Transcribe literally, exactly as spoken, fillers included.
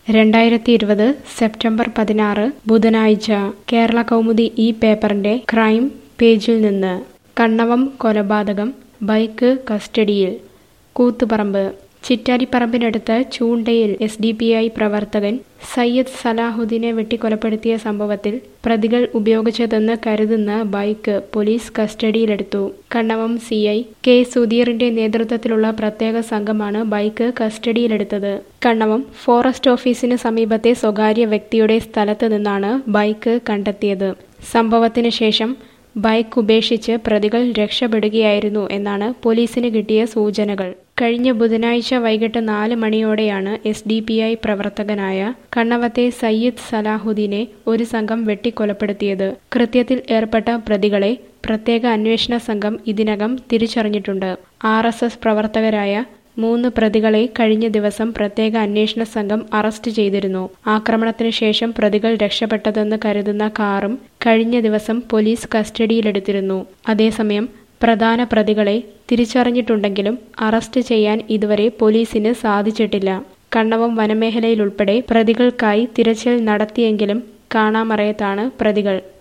രണ്ടായിരത്തി ഇരുപത് സെപ്റ്റംബർ പതിനാറ് ബുധനാഴ്ച കേരള കൗമുദി ഈ പേപ്പറിന്റെ ക്രൈം പേജിൽ നിന്ന് കണ്ണവം കൊലപാതകം ബൈക്ക് കസ്റ്റഡിയിൽ കൂത്തുപറമ്പ് ചിറ്റാരിപ്പറമ്പിനടുത്ത് ചൂണ്ടയിൽ എസ് ഡി പി ഐ പ്രവർത്തകൻ സയ്യിദ് സലാഹുദ്ദീനെ വെട്ടിക്കൊലപ്പെടുത്തിയ സംഭവത്തിൽ പ്രതികൾ ഉപയോഗിച്ചതെന്ന് കരുതുന്ന ബൈക്ക് പോലീസ് കസ്റ്റഡിയിലെടുത്തു. കണ്ണവം സി ഐ കെ സുധീറിന്റെ നേതൃത്വത്തിലുള്ള പ്രത്യേക സംഘമാണ് ബൈക്ക് കസ്റ്റഡിയിലെടുത്തത്. കണ്ണവം ഫോറസ്റ്റ് ഓഫീസിന് സമീപത്തെ സ്വകാര്യ വ്യക്തിയുടെ സ്ഥലത്ത് നിന്നാണ് ബൈക്ക് കണ്ടെത്തിയത്. സംഭവത്തിന് ശേഷം ബൈക്ക് ഉപേക്ഷിച്ച് പ്രതികൾ രക്ഷപ്പെടുകയായിരുന്നു എന്നാണ് പോലീസിന് കിട്ടിയ സൂചനകൾ. കഴിഞ്ഞ ബുധനാഴ്ച വൈകിട്ട് നാല് മണിയോടെയാണ് എസ് ഡി പി ഐ പ്രവർത്തകനായ കണ്ണവത്തെ സയ്യിദ് സലാഹുദ്ദീനെ ഒരു സംഘം വെട്ടിക്കൊലപ്പെടുത്തിയത്. കൃത്യത്തിൽ ഏർപ്പെട്ട പ്രതികളെ പ്രത്യേക അന്വേഷണ സംഘം ഇതിനകം തിരിച്ചറിഞ്ഞിട്ടുണ്ട്. ആർ എസ് എസ് പ്രവർത്തകരായ മൂന്ന് പ്രതികളെ കഴിഞ്ഞ ദിവസം പ്രത്യേക അന്വേഷണ സംഘം അറസ്റ്റ് ചെയ്തിരുന്നു. ആക്രമണത്തിന് ശേഷം പ്രതികൾ രക്ഷപ്പെട്ടതെന്ന് കരുതുന്ന കാറും കഴിഞ്ഞ ദിവസം പോലീസ് കസ്റ്റഡിയിലെടുത്തിരുന്നു. അതേസമയം പ്രധാന പ്രതികളെ തിരിച്ചറിഞ്ഞിട്ടുണ്ടെങ്കിലും അറസ്റ്റ് ചെയ്യാൻ ഇതുവരെ പോലീസിന് സാധിച്ചിട്ടില്ല. കണ്ണവം വനമേഖലയിലുൾപ്പെടെ പ്രതികൾക്കായി തിരച്ചിൽ നടത്തിയെങ്കിലും കാണാമറയത്താണ് പ്രതികൾ.